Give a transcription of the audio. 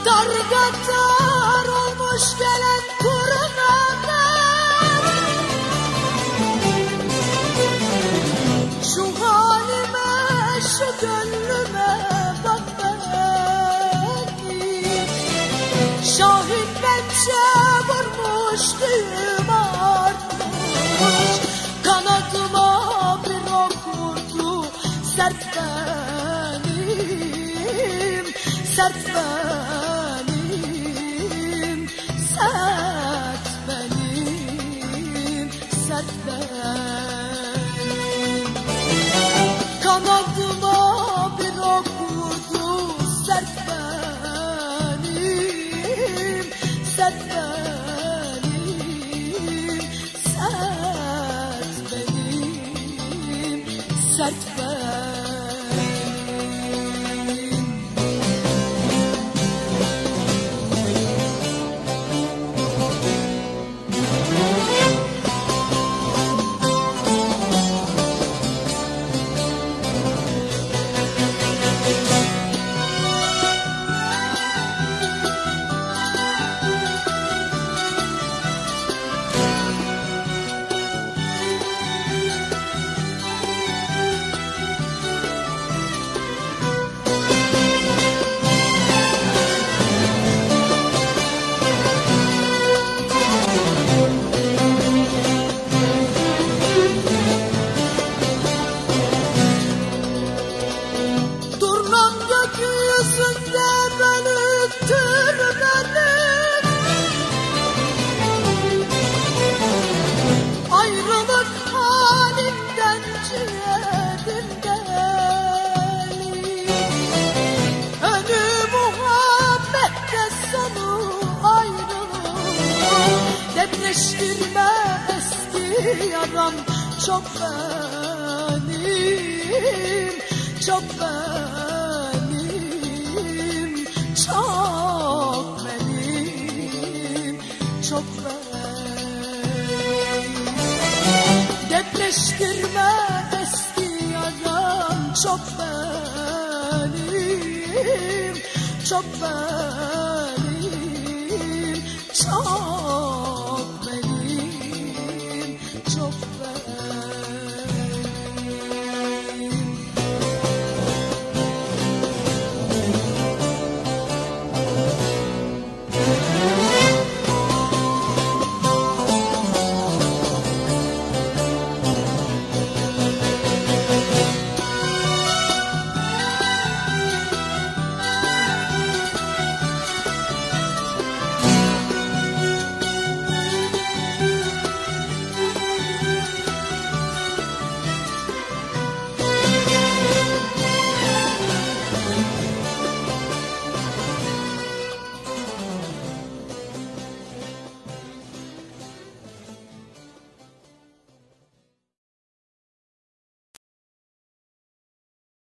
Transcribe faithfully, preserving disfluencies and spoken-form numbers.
Dargadar olmuş gelen kurnalar, şu halime şu gönlüme bak benim. Şahin pençe vurmuş düğüm artmış, kanadıma bir ok vurdu sert benim, sert benim, sert benim, sert benim. Kanadıma bir ok vurdu sert benim, sert benim, sert benim, sert benim. Depreştirme eski yaram çok benim, çok benim, çok benim, çok benim. Depreştirme eski yaram çok benim, çok benim, çok